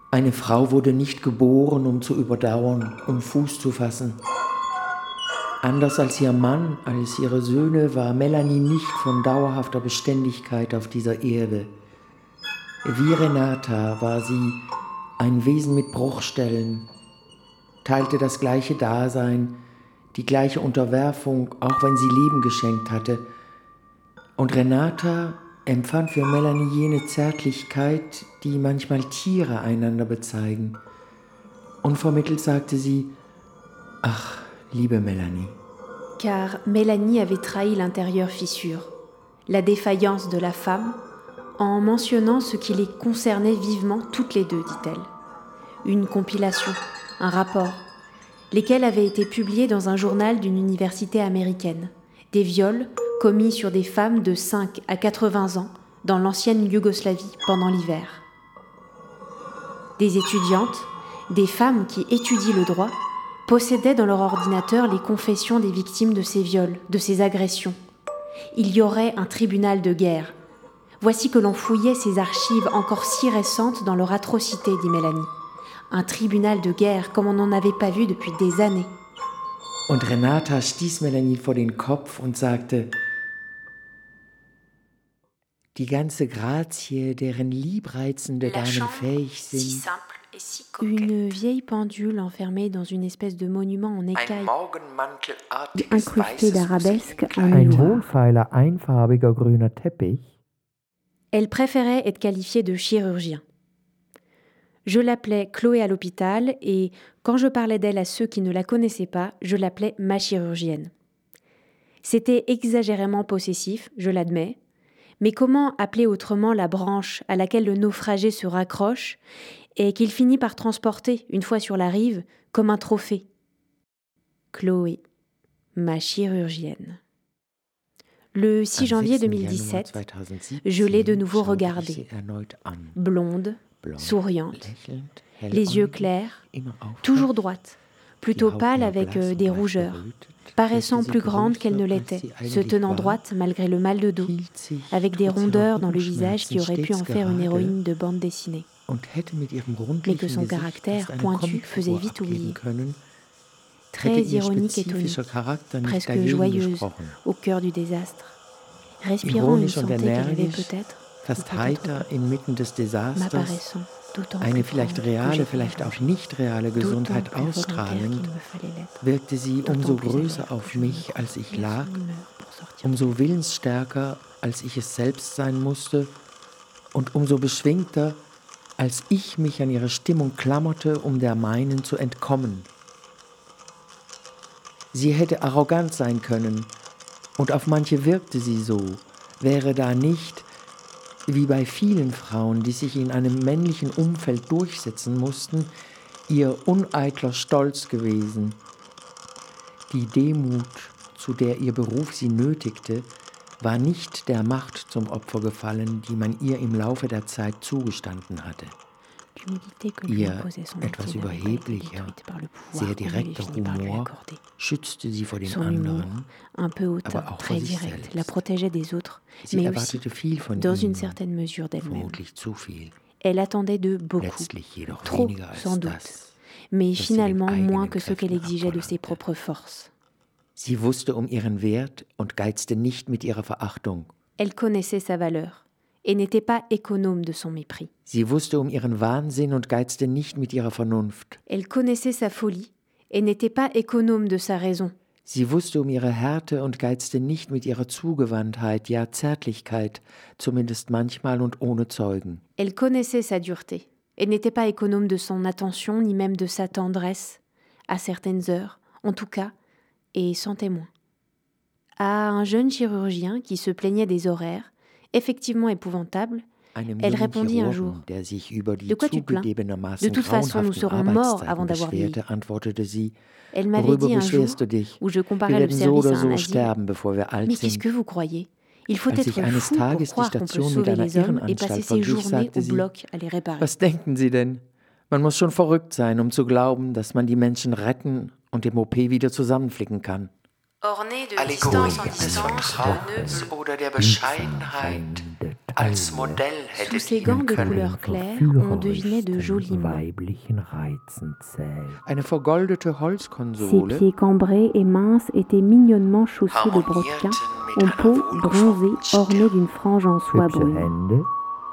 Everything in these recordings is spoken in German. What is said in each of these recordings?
Eine Frau wurde nicht geboren, um zu überdauern, um Fuß zu fassen. Anders als ihr Mann, als ihre Söhne, war Melanie nicht von dauerhafter Beständigkeit auf dieser Erde. Wie Renata war sie ein Wesen mit Bruchstellen, teilte das gleiche Dasein, die gleiche Unterwerfung, auch wenn sie Leben geschenkt hatte. Und Renata empfand für Melanie jene Zärtlichkeit, die manchmal Tiere einander bezeigen. Unvermittelt sagte sie: Ach, liebe Melanie. Car Mélanie avait trahi l'intérieure fissure, la défaillance de la femme, en mentionnant ce qui les concernait vivement toutes les deux, dit-elle. Une compilation, un rapport, lesquels avaient été publiés dans un journal d'une université américaine. Des viols commis sur des femmes de 5 à 80 ans dans l'ancienne Yougoslavie pendant l'hiver. Des étudiantes, des femmes qui étudient le droit, possédaient dans leur ordinateur les confessions des victimes de ces viols, de ces agressions. Il y aurait un tribunal de guerre. Voici que l'on fouillait ces archives encore si récentes dans leur atrocité, dit Mélanie. Un tribunal de guerre comme on n'en avait pas vu depuis des années. Und Renata stieß Melanie vor den Kopf und sagte: Die ganze Grazie, deren liebreizende Damen fähig sind. Une vieille pendule enfermée dans une espèce de monument en écaille, incrusté d'arabesques en Ein noir. wohlfeiler, einfarbiger grüner Teppich. Elle préférait être qualifiée de chirurgien. Je l'appelais Chloé à l'hôpital et, quand je parlais d'elle à ceux qui ne la connaissaient pas, je l'appelais ma chirurgienne. C'était exagérément possessif, je l'admets, mais comment appeler autrement la branche à laquelle le naufragé se raccroche et qu'il finit par transporter, une fois sur la rive, comme un trophée? Chloé, ma chirurgienne. Le 6 janvier 2017, je l'ai de nouveau regardée, blonde, souriante, les yeux clairs, toujours droite, plutôt pâle avec des rougeurs, paraissant plus grande qu'elle ne l'était, se tenant droite malgré le mal de dos, avec des rondeurs dans le visage qui auraient pu en faire une héroïne de bande dessinée, mais que son caractère pointu faisait vite oublier. Très ironique et tonique, presque joyeuse, au cœur du désastre, respirant une santé qui rêvait peut-être, fast heiter inmitten des Desasters, m'apparaissant d'autant eine plus vielleicht grande que reale, j'étais vielleicht blanche, auch nicht reale d'autant Gesundheit plus volontaire ausstrahlend, qu'il me fallait l'être, wirkte sie d'autant umso plus größer alerte auf que je me mich, als ich croyais lag, son humeur pour sortir. umso willensstärker, als ich es selbst sein musste, und umso beschwingter, als ich mich an ihre Stimmung klammerte, um der meinen zu entkommen. Sie hätte arrogant sein können, und auf manche wirkte sie so, wäre da nicht, wie bei vielen Frauen, die sich in einem männlichen Umfeld durchsetzen mussten, ihr uneitler Stolz gewesen. Die Demut, zu der ihr Beruf sie nötigte, war nicht der Macht zum Opfer gefallen, die man ihr im Laufe der Zeit zugestanden hatte. L'humilité que lui Ihr imposait son etwas métier n'avait pas été überheblicher, détruite par le pouvoir sehr qu'on avait direkter fini par lui Humor accorder. schützte sie vor den Son humour, anderen, un peu hautain, aber auch vor très sich direct, selbst. la protégeait des autres, Sie mais aussi, erwartete viel von dans une ihnen, certaine mesure d'elle-même. vermutlich zu viel. Elle attendait d'eux beaucoup, Letztlich jedoch trop weniger als sans doute, das, mais was sie finalement den moins eigenen que ce qu'elle Kräften exigeait de ses abverlangte. propres forces. Sie wusste um ihren Wert und geizte nicht mit ihrer Verachtung. Elle connaissait sa valeur et n'était pas économe de son mépris. Sie wusste um ihren Wahnsinn und geizte nicht mit ihrer Vernunft. Elle connaissait sa folie et n'était pas économe de sa raison. Sie wusste um ihre Härte und geizte nicht mit ihrer Zugewandtheit, ja Zärtlichkeit, zumindest manchmal und ohne Zeugen. Elle connaissait sa dureté et n'était pas économe de son attention ni même de sa tendresse, à certaines heures, en tout cas, et sans témoin. À un jeune chirurgien qui se plaignait des horaires, effectivement épouvantables, elle répondit un jour: De quoi tu te plains? De toute façon, nous serons morts avant d'avoir vieilli. Elle m'avait dit un jour, où je comparais le service à un asile: Mais qu'est-ce que vous croyez? Il faut être fou pour croire qu'on peut sauver les hommes et passer ses journées au bloc à les réparer. Was denken Sie denn? Man muss schon verrückt sein, um zu glauben, dass man die Menschen retten und im OP wieder zusammenflicken kann. Orné de Allegorie distance en des distance, Vertrauens oder der Bescheidenheit, Als Modell hätte Sous ses gants de couleur claire, on devinait de jolis mains. Eine vergoldete Ses Holzkonsole, pieds cambrés et minces étaient mignonnement chaussés de brodequins, en peau bronzée ornée d'une frange en soie brune.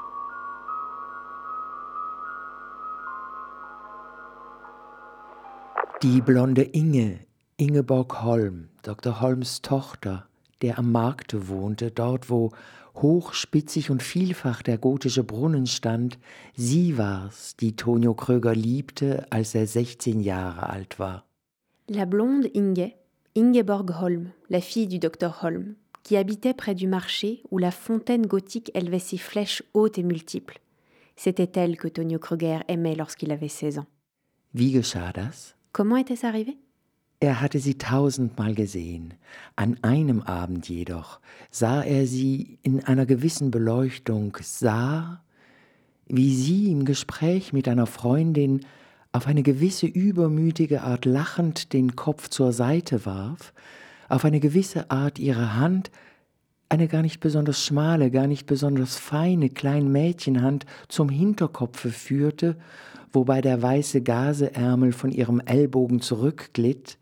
die blonde Ingeborg Holm, Dr. Holms Tochter, der am Markte wohnte, dort wo hochspitzig und vielfach der gotische Brunnen stand, sie war's, die Tonio Kröger liebte, als er 16 Jahre alt war. La blonde Ingeborg Holm, la fille du docteur Holm, qui habitait près du marché où la fontaine gothique élevait ses flèches hautes et multiples. C'était elle que Tonio Kröger aimait lorsqu'il avait 16 ans. Wie geschah das? Comment était-ce arrivé? Er hatte sie 1000-mal gesehen. An einem Abend jedoch sah er sie in einer gewissen Beleuchtung, sah, wie sie im Gespräch mit einer Freundin auf eine gewisse übermütige Art lachend den Kopf zur Seite warf, auf eine gewisse Art ihre Hand, eine gar nicht besonders schmale, gar nicht besonders feine kleine Mädchenhand zum Hinterkopfe führte, wobei der weiße Gazeärmel von ihrem Ellbogen zurückglitt,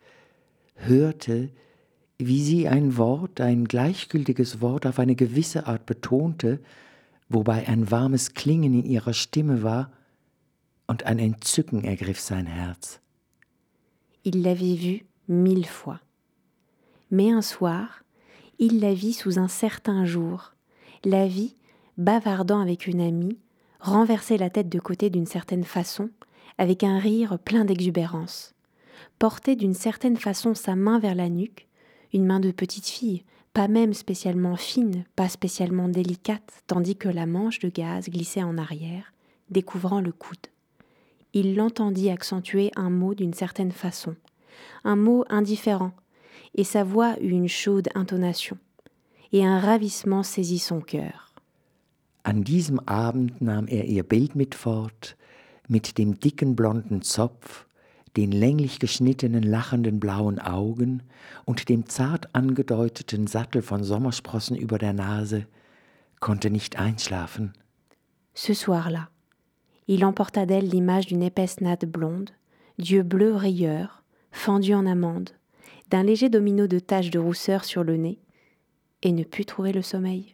hörte, wie sie ein Wort, ein gleichgültiges Wort auf eine gewisse Art betonte, wobei ein warmes Klingen in ihrer Stimme war, und ein Entzücken ergriff sein Herz. Il l'avait vue 1000 fois. Mais un soir, il la vit sous un certain jour, la vit, bavardant avec une amie, renverser la tête de côté d'une certaine façon, avec un rire plein d'exubérance, porter d'une certaine façon sa main vers la nuque, une main de petite fille, pas même spécialement fine, pas spécialement délicate, tandis que la manche de gaz glissait en arrière, découvrant le coude. Il l'entendit accentuer un mot d'une certaine façon, un mot indifférent, et sa voix eut une chaude intonation, et un ravissement saisit son cœur. An diesem Abend nahm er ihr Bild mit fort, mit dem dicken blonden Zopf, den länglich geschnittenen lachenden blauen Augen und dem zart angedeuteten Sattel von Sommersprossen über der Nase, konnte nicht einschlafen. Ce soir-là, il emporta d'elle l'image d'une épaisse natte blonde, d'yeux bleus rieurs, fendus en amande, d'un léger domino de taches de rousseur sur le nez, et ne put trouver le sommeil.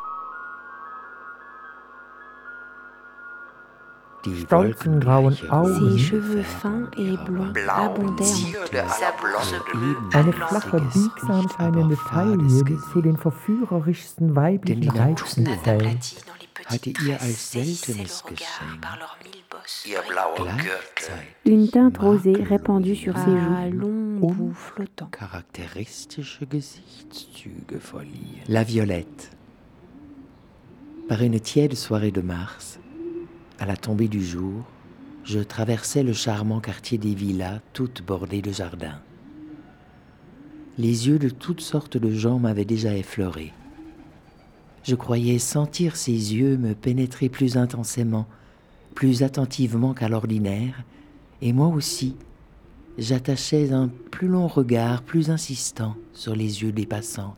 Stolzen grauen Augen, Ses cheveux fins et blonds abondaient en eine flache, biegsam scheinende Taille, die zu den verführerischsten Denn weiblichen die Reizen Natur zählt. hatte ihr als seltenes Geschenk gleichzeitig une teinte rosée répandue sur ses joues, longs bouts flottants. charakteristische Gesichtszüge verliehen. La Violette. Par une tiède soirée de mars, à la tombée du jour, je traversais le charmant quartier des villas, toutes bordées de jardins. Les yeux de toutes sortes de gens m'avaient déjà effleuré. Je croyais sentir ces yeux me pénétrer plus intensément, plus attentivement qu'à l'ordinaire, et moi aussi, j'attachais un plus long regard, plus insistant sur les yeux des passants.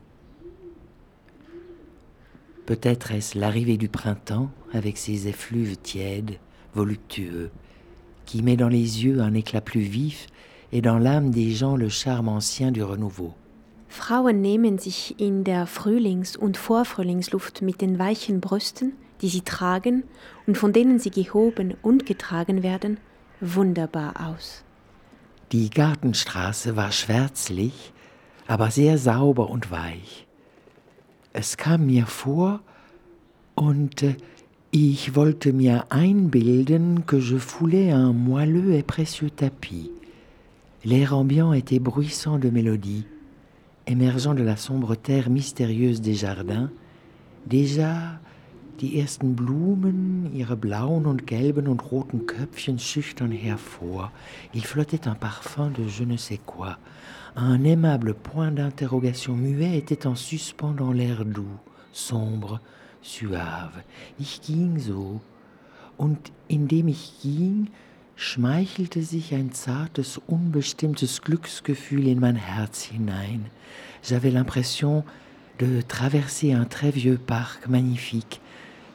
Peut-être est-ce l'arrivée du printemps avec ses effluves tièdes, voluptueux, qui met dans les yeux un éclat plus vif et dans l'âme des gens le charme ancien du renouveau. Frauen nehmen sich in der Frühlings- und Vorfrühlingsluft mit den weichen Brüsten, die sie tragen und von denen sie gehoben und getragen werden, wunderbar aus. Die Gartenstraße war schwärzlich, aber sehr sauber und weich. Es kam mir vor und ich wollte mir einbilden que je foulais un moelleux et précieux tapis. L'air ambiant était bruissant de mélodie, émergeant de la sombre terre mystérieuse des Jardins. Déjà die ersten Blumen, ihre blauen und gelben und roten Köpfchen schüchtern hervor. Il flottait un parfum de je ne sais quoi. Un aimable point d'interrogation muet était en suspens dans l'air doux, sombre, suave. Ich ging so, und indem ich ging, schmeichelte sich ein zartes, unbestimmtes Glücksgefühl in mein Herz hinein. J'avais l'impression de traverser un très vieux parc magnifique,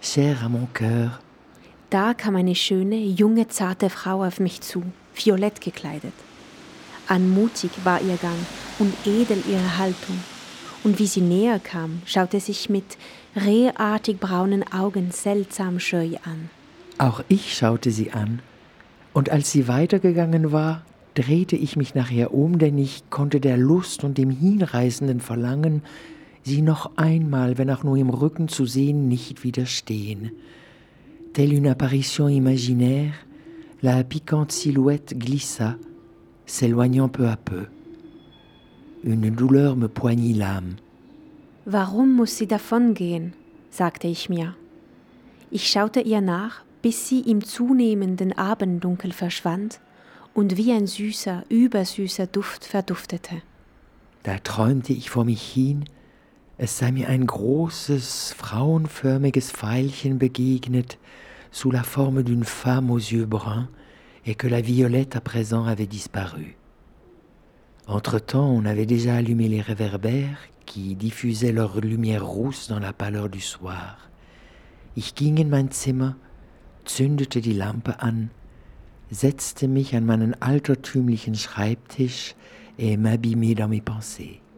chère à mon cœur. Da kam eine schöne, junge, zarte Frau auf mich zu, violett gekleidet. Anmutig war ihr Gang und edel ihre Haltung. Und wie sie näher kam, schaute sich mit rehartig braunen Augen seltsam scheu an. Auch ich schaute sie an, und als sie weitergegangen war, drehte ich mich nach ihr um, denn ich konnte der Lust und dem hinreißenden Verlangen, sie noch einmal, wenn auch nur im Rücken zu sehen, nicht widerstehen. Telle une apparition imaginaire, la piquante silhouette glissa, s'éloignant peu à peu. Une douleur me poignit l'âme. Warum muss sie davongehen? Sagte ich mir. Ich schaute ihr nach, bis sie im zunehmenden Abenddunkel verschwand und wie ein süßer, übersüßer Duft verduftete. Da träumte ich vor mich hin, es sei mir ein großes, frauenförmiges Veilchen begegnet, sous la forme d'une femme aux yeux bruns, et que la violette à présent avait disparu. Entre-temps, on avait déjà allumé les réverbères qui diffusaient leur lumière rousse dans la pâleur du soir. Ich ging in mein Zimmer, zündete die Lampe an, setzte mich an meinen altertümlichen Schreibtisch et m'abîmai dans mes pensées.